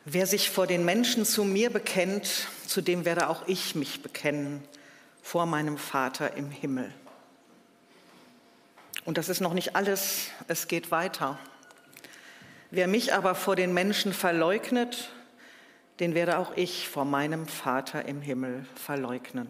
Wer sich vor den Menschen zu mir bekennt, zu dem werde auch ich mich bekennen vor meinem Vater im Himmel. Und das ist noch nicht alles, es geht weiter. Wer mich aber vor den Menschen verleugnet, den werde auch ich vor meinem Vater im Himmel verleugnen.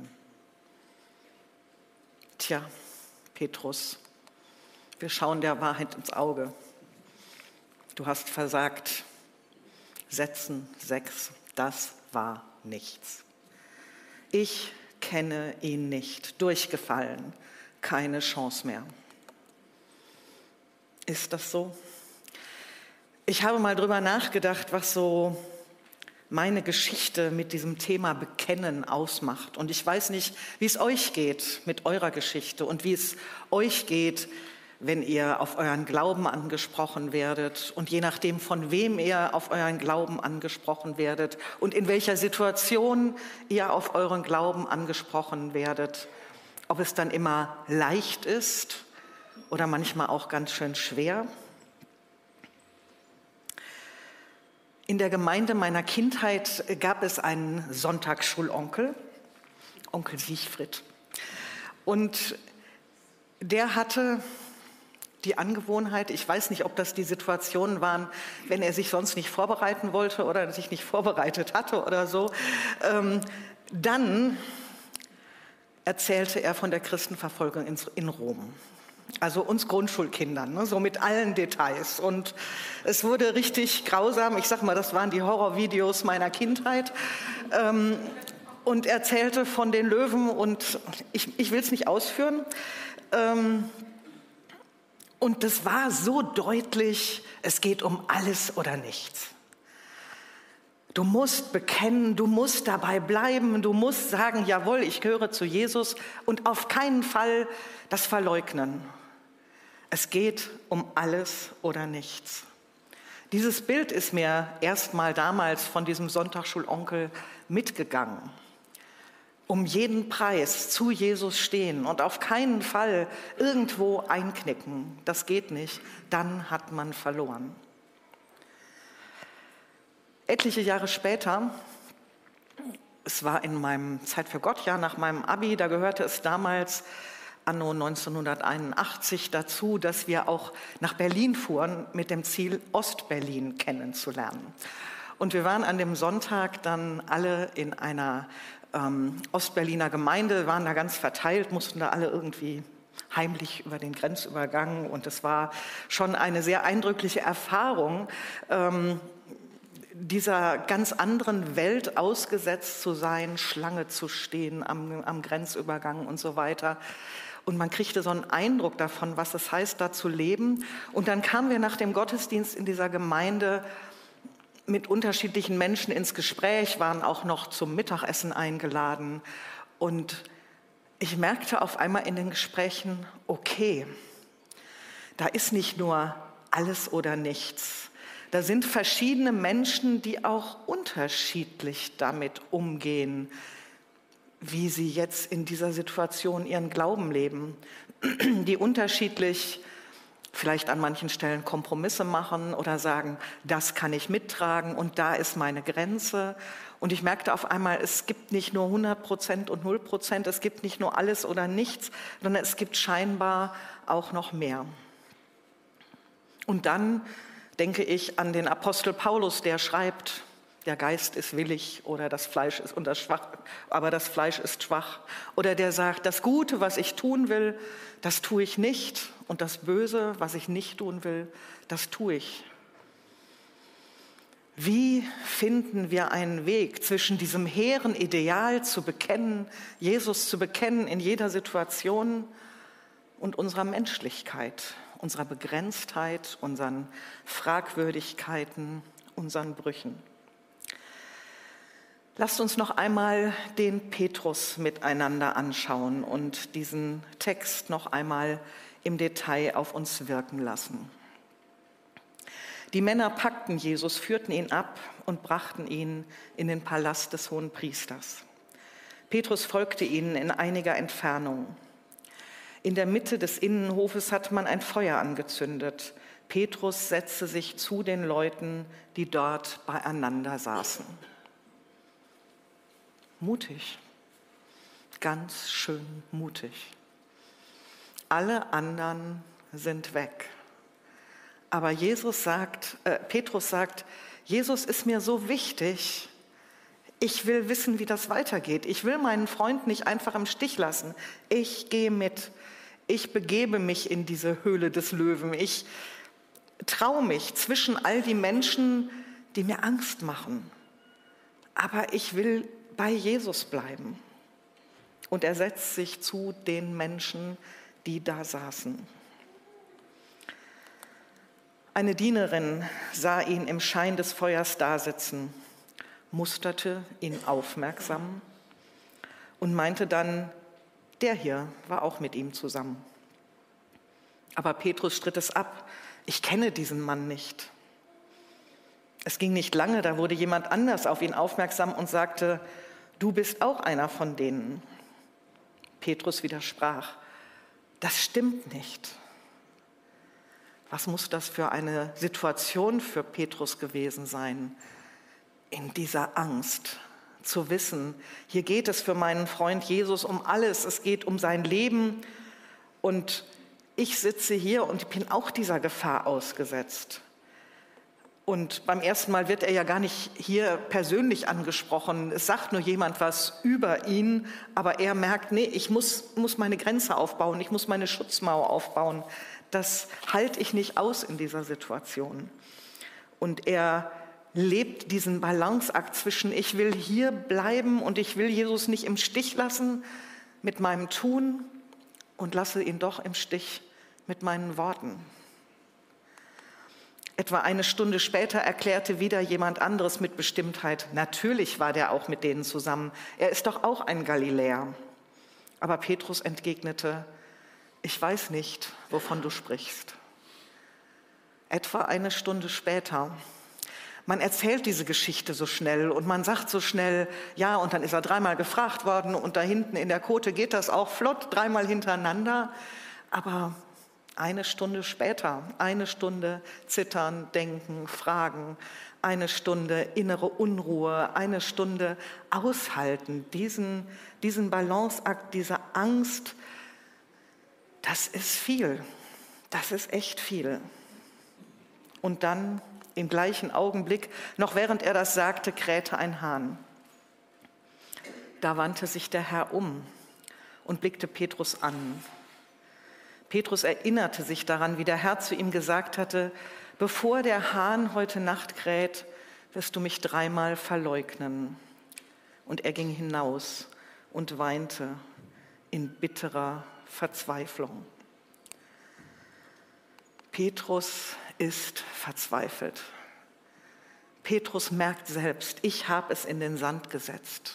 Tja, Petrus, wir schauen der Wahrheit ins Auge. Du hast versagt. Sätzen 6, das war nichts. Ich kenne ihn nicht, durchgefallen, keine Chance mehr. Ist das so? Ich habe mal drüber nachgedacht, was so meine Geschichte mit diesem Thema Bekennen ausmacht. Und ich weiß nicht, wie es euch geht mit eurer Geschichte und wie es euch geht, wenn ihr auf euren Glauben angesprochen werdet und je nachdem, von wem ihr auf euren Glauben angesprochen werdet und in welcher Situation ihr auf euren Glauben angesprochen werdet, ob es dann immer leicht ist oder manchmal auch ganz schön schwer. In der Gemeinde meiner Kindheit gab es einen Sonntagsschulonkel, Onkel Siegfried. Und der hatte die Angewohnheit, ich weiß nicht, ob das die Situationen waren, wenn er sich sonst nicht vorbereiten wollte oder sich nicht vorbereitet hatte oder so, dann erzählte er von der Christenverfolgung in Rom. Also uns Grundschulkindern, ne, so mit allen Details. Und es wurde richtig grausam. Ich sag mal, das waren die Horrorvideos meiner Kindheit. Und er erzählte von den Löwen und ich will es nicht ausführen. Und das war so deutlich, es geht um alles oder nichts. Du musst bekennen, du musst dabei bleiben, du musst sagen, jawohl, ich gehöre zu Jesus und auf keinen Fall das verleugnen. Es geht um alles oder nichts. Dieses Bild ist mir erst mal damals von diesem Sonntagsschulonkel mitgegangen. Um jeden Preis zu Jesus stehen und auf keinen Fall irgendwo einknicken, das geht nicht, dann hat man verloren. Etliche Jahre später, es war in meinem Zeit für Gott-Jahr nach meinem Abi, da gehörte es damals anno 1981 dazu, dass wir auch nach Berlin fuhren mit dem Ziel, Ostberlin kennenzulernen. Und wir waren an dem Sonntag dann alle in einer Ostberliner Gemeinde, waren da ganz verteilt, mussten da alle irgendwie heimlich über den Grenzübergang. Und es war schon eine sehr eindrückliche Erfahrung, dieser ganz anderen Welt ausgesetzt zu sein, Schlange zu stehen am Grenzübergang und so weiter. Und man kriegte so einen Eindruck davon, was es heißt, da zu leben. Und dann kamen wir nach dem Gottesdienst in dieser Gemeinde mit unterschiedlichen Menschen ins Gespräch, waren auch noch zum Mittagessen eingeladen. Und ich merkte auf einmal in den Gesprächen, okay, da ist nicht nur alles oder nichts. Da sind verschiedene Menschen, die auch unterschiedlich damit umgehen, wie sie jetzt in dieser Situation ihren Glauben leben, die unterschiedlich vielleicht an manchen Stellen Kompromisse machen oder sagen, das kann ich mittragen und da ist meine Grenze. Und ich merkte auf einmal, es gibt nicht nur 100% und 0%, es gibt nicht nur alles oder nichts, sondern es gibt scheinbar auch noch mehr. Und dann denke ich an den Apostel Paulus, der schreibt, der Geist ist willig oder das Fleisch ist schwach, aber das Fleisch ist schwach. Oder der sagt, das Gute, was ich tun will, das tue ich nicht. Und das Böse, was ich nicht tun will, das tue ich. Wie finden wir einen Weg zwischen diesem hehren Ideal zu bekennen, Jesus zu bekennen in jeder Situation und unserer Menschlichkeit, unserer Begrenztheit, unseren Fragwürdigkeiten, unseren Brüchen? Lasst uns noch einmal den Petrus miteinander anschauen und diesen Text noch einmal im Detail auf uns wirken lassen. Die Männer packten Jesus, führten ihn ab und brachten ihn in den Palast des Hohenpriesters. Petrus folgte ihnen in einiger Entfernung. In der Mitte des Innenhofes hatte man ein Feuer angezündet. Petrus setzte sich zu den Leuten, die dort beieinander saßen. Mutig, ganz schön mutig. Alle anderen sind weg. Aber Petrus sagt, Jesus ist mir so wichtig, ich will wissen, wie das weitergeht. Ich will meinen Freund nicht einfach im Stich lassen. Ich gehe mit. Ich begebe mich in diese Höhle des Löwen. Ich traue mich zwischen all die Menschen, die mir Angst machen. Aber ich will bei Jesus bleiben. Und er setzt sich zu den Menschen, die da saßen. Eine Dienerin sah ihn im Schein des Feuers dasitzen, musterte ihn aufmerksam und meinte dann, der hier war auch mit ihm zusammen. Aber Petrus stritt es ab, ich kenne diesen Mann nicht. Es ging nicht lange, da wurde jemand anders auf ihn aufmerksam und sagte, du bist auch einer von denen. Petrus widersprach, das stimmt nicht. Was muss das für eine Situation für Petrus gewesen sein, in dieser Angst zu wissen, hier geht es für meinen Freund Jesus um alles, es geht um sein Leben und ich sitze hier und bin auch dieser Gefahr ausgesetzt. Und beim ersten Mal wird er ja gar nicht hier persönlich angesprochen, es sagt nur jemand was über ihn, aber er merkt, nee, ich muss meine Grenze aufbauen, ich muss meine Schutzmauer aufbauen. Das halte ich nicht aus in dieser Situation. Und er lebt diesen Balanceakt zwischen, ich will hier bleiben und ich will Jesus nicht im Stich lassen mit meinem Tun und lasse ihn doch im Stich mit meinen Worten. Etwa eine Stunde später erklärte wieder jemand anderes mit Bestimmtheit, natürlich war der auch mit denen zusammen, er ist doch auch ein Galiläer. Aber Petrus entgegnete, ich weiß nicht, wovon du sprichst. Etwa eine Stunde später. Man erzählt diese Geschichte so schnell und man sagt so schnell, ja, und dann ist er dreimal gefragt worden und da hinten in der Kote geht das auch flott, dreimal hintereinander. Aber eine Stunde später, eine Stunde zittern, denken, fragen, eine Stunde innere Unruhe, eine Stunde aushalten, diesen Balanceakt, diese Angst, das ist viel, das ist echt viel. Und dann im gleichen Augenblick, noch während er das sagte, krähte ein Hahn. Da wandte sich der Herr um und blickte Petrus an. Petrus erinnerte sich daran, wie der Herr zu ihm gesagt hatte, bevor der Hahn heute Nacht kräht, wirst du mich dreimal verleugnen. Und er ging hinaus und weinte in bitterer Verzweiflung. Petrus ist verzweifelt. Petrus merkt selbst, ich habe es in den Sand gesetzt.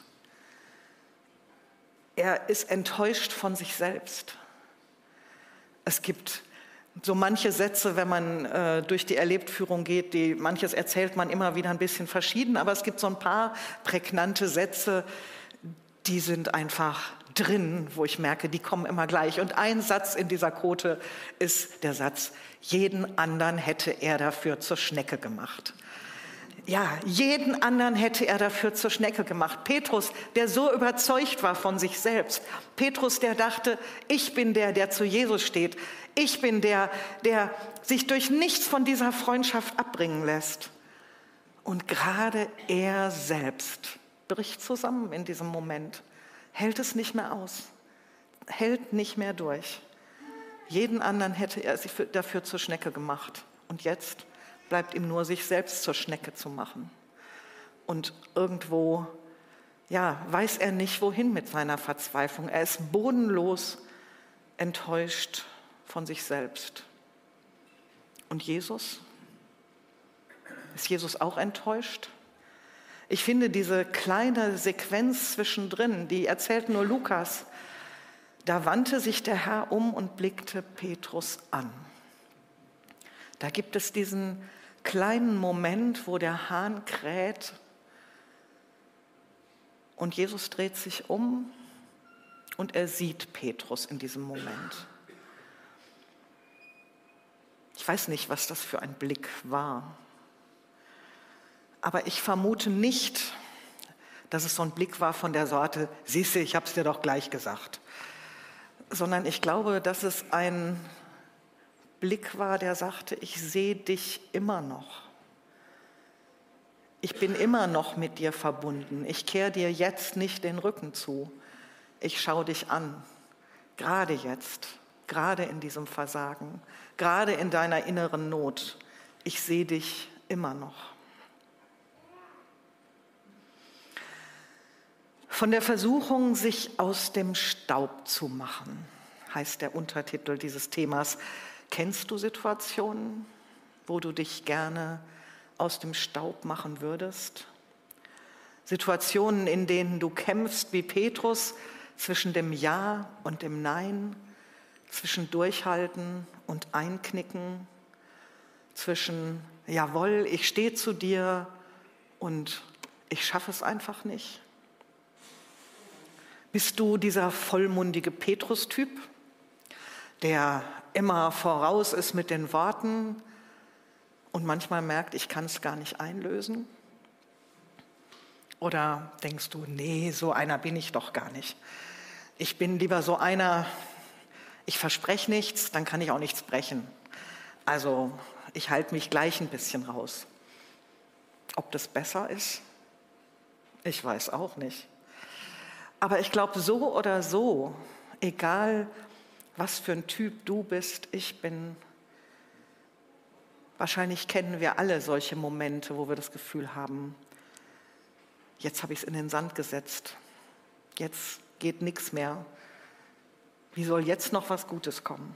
Er ist enttäuscht von sich selbst. Es gibt so manche Sätze, wenn man durch die Erlebtführung geht, manches erzählt man immer wieder ein bisschen verschieden, aber es gibt so ein paar prägnante Sätze, die sind einfach drin, wo ich merke, die kommen immer gleich. Und ein Satz in dieser Quote ist der Satz, jeden anderen hätte er dafür zur Schnecke gemacht. Ja, jeden anderen hätte er dafür zur Schnecke gemacht. Petrus, der so überzeugt war von sich selbst. Petrus, der dachte, ich bin der zu Jesus steht. Ich bin der sich durch nichts von dieser Freundschaft abbringen lässt. Und gerade er selbst bricht zusammen in diesem Moment, hält es nicht mehr aus, hält nicht mehr durch. Jeden anderen hätte er sich dafür zur Schnecke gemacht. Und jetzt bleibt ihm nur, sich selbst zur Schnecke zu machen. Und irgendwo, ja, weiß er nicht, wohin mit seiner Verzweiflung. Er ist bodenlos enttäuscht von sich selbst. Und Jesus? Ist Jesus auch enttäuscht? Ich finde diese kleine Sequenz zwischendrin, die erzählt nur Lukas. Da wandte sich der Herr um und blickte Petrus an. Da gibt es diesen kleinen Moment, wo der Hahn kräht und Jesus dreht sich um und er sieht Petrus in diesem Moment. Ich weiß nicht, was das für ein Blick war. Aber ich vermute nicht, dass es so ein Blick war von der Sorte, siehste, ich habe es dir doch gleich gesagt. Sondern ich glaube, dass es ein Blick war, der sagte, ich sehe dich immer noch. Ich bin immer noch mit dir verbunden. Ich kehre dir jetzt nicht den Rücken zu. Ich schaue dich an, gerade jetzt, gerade in diesem Versagen, gerade in deiner inneren Not. Ich sehe dich immer noch. Von der Versuchung, sich aus dem Staub zu machen, heißt der Untertitel dieses Themas. Kennst du Situationen, wo du dich gerne aus dem Staub machen würdest? Situationen, in denen du kämpfst wie Petrus zwischen dem Ja und dem Nein, zwischen Durchhalten und Einknicken, zwischen Jawohl, ich stehe zu dir und ich schaffe es einfach nicht. Bist du dieser vollmundige Petrus-Typ, der immer voraus ist mit den Worten und manchmal merkt, ich kann es gar nicht einlösen? Oder denkst du, nee, so einer bin ich doch gar nicht. Ich bin lieber so einer, ich verspreche nichts, dann kann ich auch nichts brechen. Also ich halte mich gleich ein bisschen raus. Ob das besser ist? Ich weiß auch nicht. Aber ich glaube, so oder so, egal was für ein Typ du bist, ich bin, wahrscheinlich kennen wir alle solche Momente, wo wir das Gefühl haben, jetzt habe ich es in den Sand gesetzt, jetzt geht nichts mehr. Wie soll jetzt noch was Gutes kommen?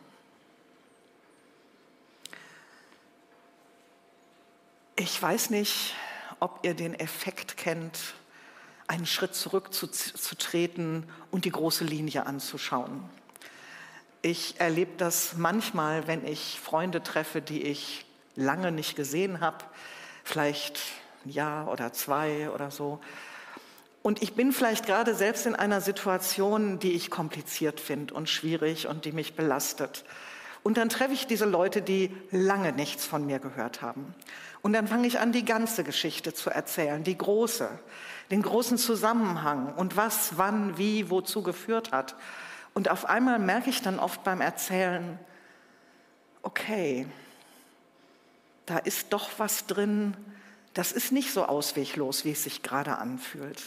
Ich weiß nicht, ob ihr den Effekt kennt, einen Schritt zurückzutreten und die große Linie anzuschauen. Ich erlebe das manchmal, wenn ich Freunde treffe, die ich lange nicht gesehen habe, vielleicht ein Jahr oder 2 oder so. Und ich bin vielleicht gerade selbst in einer Situation, die ich kompliziert finde und schwierig und die mich belastet. Und dann treffe ich diese Leute, die lange nichts von mir gehört haben. Und dann fange ich an, die ganze Geschichte zu erzählen, die große, den großen Zusammenhang und was, wann, wie, wozu geführt hat. Und auf einmal merke ich dann oft beim Erzählen, okay, da ist doch was drin, das ist nicht so ausweglos, wie es sich gerade anfühlt.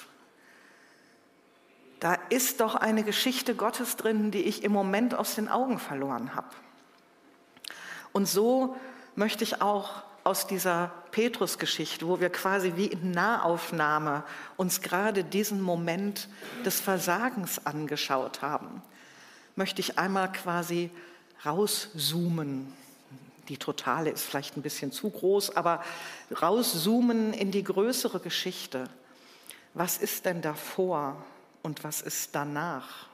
Da ist doch eine Geschichte Gottes drin, die ich im Moment aus den Augen verloren habe. Und so möchte ich auch aus dieser Petrus-Geschichte, wo wir quasi wie in Nahaufnahme uns gerade diesen Moment des Versagens angeschaut haben, möchte ich einmal quasi rauszoomen. Die Totale ist vielleicht ein bisschen zu groß, aber rauszoomen in die größere Geschichte. Was ist denn davor und was ist danach?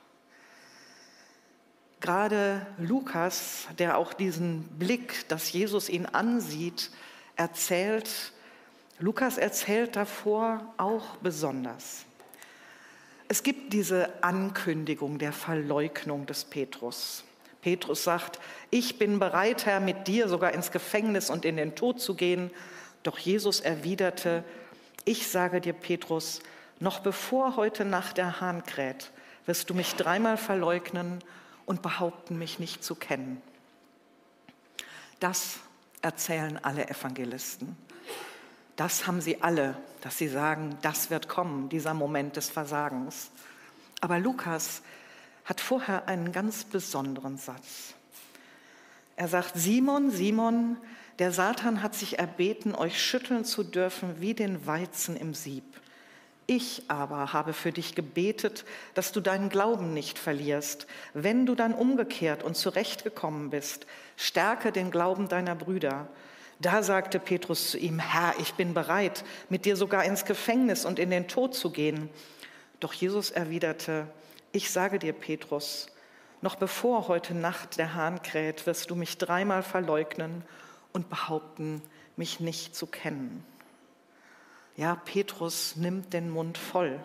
Gerade Lukas, der auch diesen Blick, dass Jesus ihn ansieht, erzählt, Lukas erzählt davor auch besonders. Es gibt diese Ankündigung der Verleugnung des Petrus. Petrus sagt, ich bin bereit, Herr, mit dir sogar ins Gefängnis und in den Tod zu gehen. Doch Jesus erwiderte, ich sage dir, Petrus, noch bevor heute Nacht der Hahn kräht, wirst du mich 3-mal verleugnen und behaupten, mich nicht zu kennen. Das erzählen alle Evangelisten. Das haben sie alle, dass sie sagen, das wird kommen, dieser Moment des Versagens. Aber Lukas hat vorher einen ganz besonderen Satz. Er sagt, Simon, Simon, der Satan hat sich erbeten, euch schütteln zu dürfen wie den Weizen im Sieb. Ich aber habe für dich gebetet, dass du deinen Glauben nicht verlierst. Wenn du dann umgekehrt und zurechtgekommen bist, stärke den Glauben deiner Brüder. Da sagte Petrus zu ihm, Herr, ich bin bereit, mit dir sogar ins Gefängnis und in den Tod zu gehen. Doch Jesus erwiderte, ich sage dir, Petrus, noch bevor heute Nacht der Hahn kräht, wirst du mich 3-mal verleugnen und behaupten, mich nicht zu kennen. Ja, Petrus nimmt den Mund voll.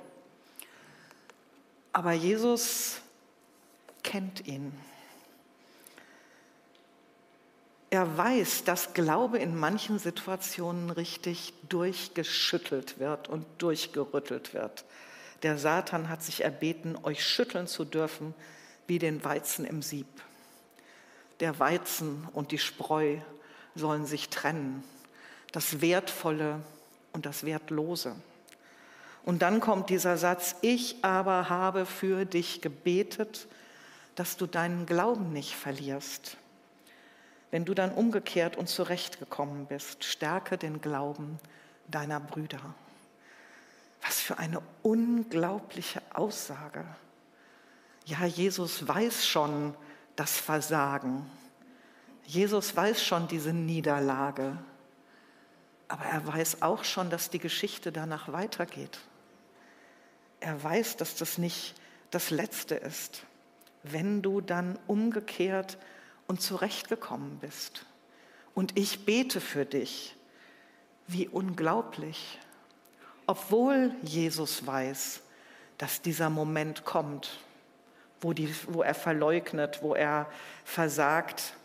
Aber Jesus kennt ihn. Er weiß, dass Glaube in manchen Situationen richtig durchgeschüttelt wird und durchgerüttelt wird. Der Satan hat sich erbeten, euch schütteln zu dürfen wie den Weizen im Sieb. Der Weizen und die Spreu sollen sich trennen, das Wertvolle und das Wertlose. Und dann kommt dieser Satz, ich aber habe für dich gebetet, dass du deinen Glauben nicht verlierst. Wenn du dann umgekehrt und zurechtgekommen bist, stärke den Glauben deiner Brüder. Was für eine unglaubliche Aussage. Ja, Jesus weiß schon das Versagen. Jesus weiß schon diese Niederlage. Aber er weiß auch schon, dass die Geschichte danach weitergeht. Er weiß, dass das nicht das Letzte ist, wenn du dann umgekehrt und zurechtgekommen bist. Und ich bete für dich. Wie unglaublich. Obwohl Jesus weiß, dass dieser Moment kommt, wo er verleugnet, wo er versagt,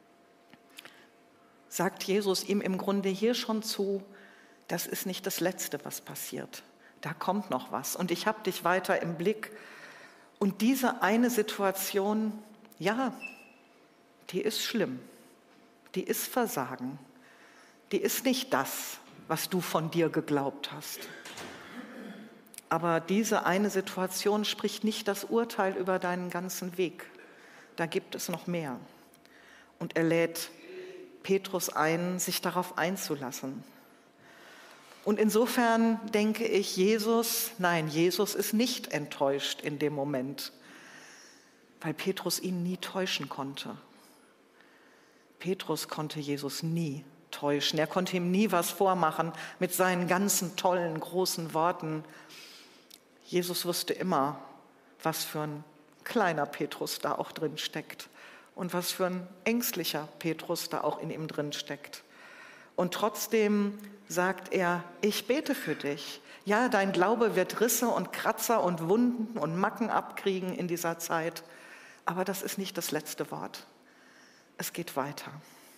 sagt Jesus ihm im Grunde hier schon zu, das ist nicht das Letzte, was passiert. Da kommt noch was und ich habe dich weiter im Blick. Und diese eine Situation, ja, die ist schlimm, die ist Versagen, die ist nicht das, was du von dir geglaubt hast. Aber diese eine Situation spricht nicht das Urteil über deinen ganzen Weg. Da gibt es noch mehr. Und er lädt Petrus ein, sich darauf einzulassen. Und insofern denke ich, Jesus ist nicht enttäuscht in dem Moment, weil Petrus ihn nie täuschen konnte. Petrus konnte Jesus nie täuschen. Er konnte ihm nie was vormachen mit seinen ganzen tollen, großen Worten. Jesus wusste immer, was für ein kleiner Petrus da auch drin steckt und was für ein ängstlicher Petrus da auch in ihm drin steckt. Und trotzdem sagt er, ich bete für dich. Ja, dein Glaube wird Risse und Kratzer und Wunden und Macken abkriegen in dieser Zeit, aber das ist nicht das letzte Wort. Es geht weiter.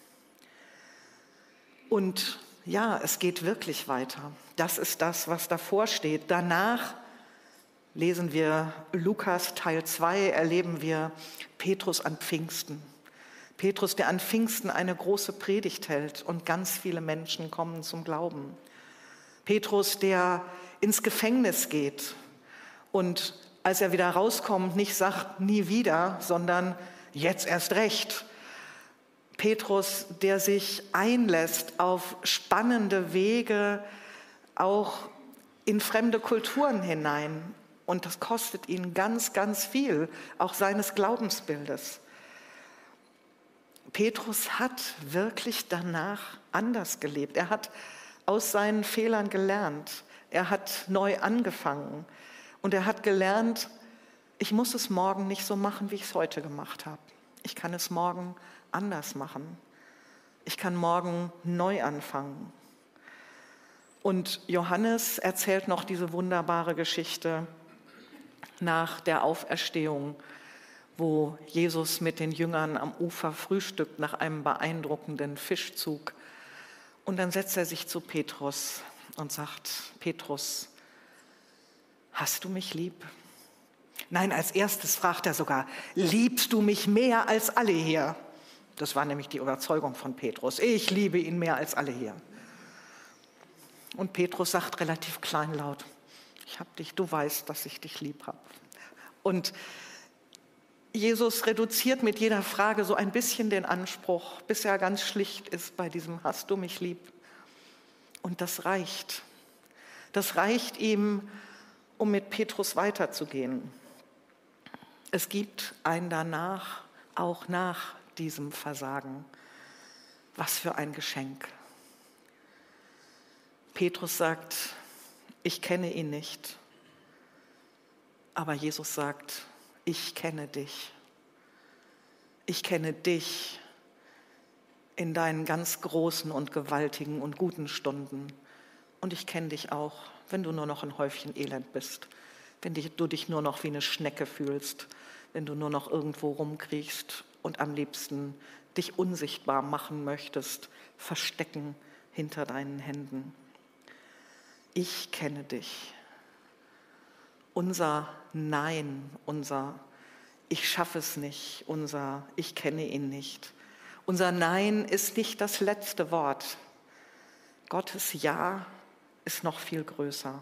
Und ja, es geht wirklich weiter. Das ist das, was davor steht. Danach lesen wir Lukas Teil 2, erleben wir Petrus an Pfingsten. Petrus, der an Pfingsten eine große Predigt hält und ganz viele Menschen kommen zum Glauben. Petrus, der ins Gefängnis geht und als er wieder rauskommt, nicht sagt, nie wieder, sondern jetzt erst recht. Petrus, der sich einlässt auf spannende Wege, auch in fremde Kulturen hinein. Und das kostet ihn ganz, ganz viel, auch seines Glaubensbildes. Petrus hat wirklich danach anders gelebt. Er hat aus seinen Fehlern gelernt. Er hat neu angefangen. Und er hat gelernt, ich muss es morgen nicht so machen, wie ich es heute gemacht habe. Ich kann es morgen anders machen. Ich kann morgen neu anfangen. Und Johannes erzählt noch diese wunderbare Geschichte nach der Auferstehung, wo Jesus mit den Jüngern am Ufer frühstückt nach einem beeindruckenden Fischzug. Und dann setzt er sich zu Petrus und sagt, Petrus, hast du mich lieb? Nein, als erstes fragt er sogar, liebst du mich mehr als alle hier? Das war nämlich die Überzeugung von Petrus. Ich liebe ihn mehr als alle hier. Und Petrus sagt relativ kleinlaut, ich hab dich, du weißt, dass ich dich lieb habe. Und Jesus reduziert mit jeder Frage so ein bisschen den Anspruch, bis er ganz schlicht ist bei diesem hast du mich lieb? Und das reicht. Das reicht ihm, um mit Petrus weiterzugehen. Es gibt ein danach, auch nach diesem Versagen. Was für ein Geschenk. Petrus sagt, ich kenne ihn nicht. Aber Jesus sagt, ich kenne dich. Ich kenne dich in deinen ganz großen und gewaltigen und guten Stunden. Und ich kenne dich auch, wenn du nur noch ein Häufchen Elend bist, wenn du dich nur noch wie eine Schnecke fühlst, wenn du nur noch irgendwo rumkriechst und am liebsten dich unsichtbar machen möchtest, verstecken hinter deinen Händen. Ich kenne dich. Unser Nein, unser Ich schaffe es nicht, unser Ich kenne ihn nicht. Unser Nein ist nicht das letzte Wort. Gottes Ja ist noch viel größer.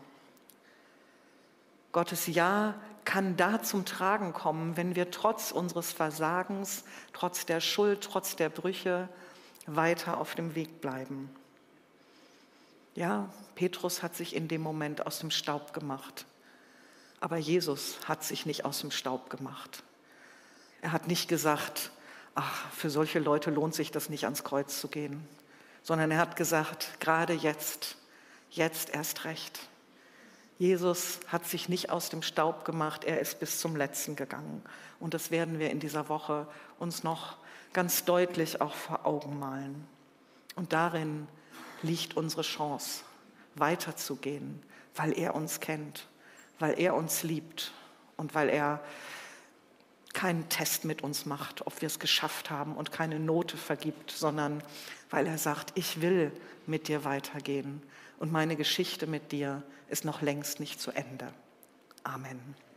Gottes Ja kann da zum Tragen kommen, wenn wir trotz unseres Versagens, trotz der Schuld, trotz der Brüche weiter auf dem Weg bleiben. Ja, Petrus hat sich in dem Moment aus dem Staub gemacht. Aber Jesus hat sich nicht aus dem Staub gemacht. Er hat nicht gesagt, ach, für solche Leute lohnt sich das nicht, ans Kreuz zu gehen, sondern er hat gesagt, gerade jetzt erst recht. Jesus hat sich nicht aus dem Staub gemacht, er ist bis zum Letzten gegangen. Und das werden wir in dieser Woche uns noch ganz deutlich auch vor Augen malen. Und darin liegt unsere Chance, weiterzugehen, weil er uns kennt, weil er uns liebt und weil er keinen Test mit uns macht, ob wir es geschafft haben und keine Note vergibt, sondern weil er sagt, ich will mit dir weitergehen und meine Geschichte mit dir ist noch längst nicht zu Ende. Amen.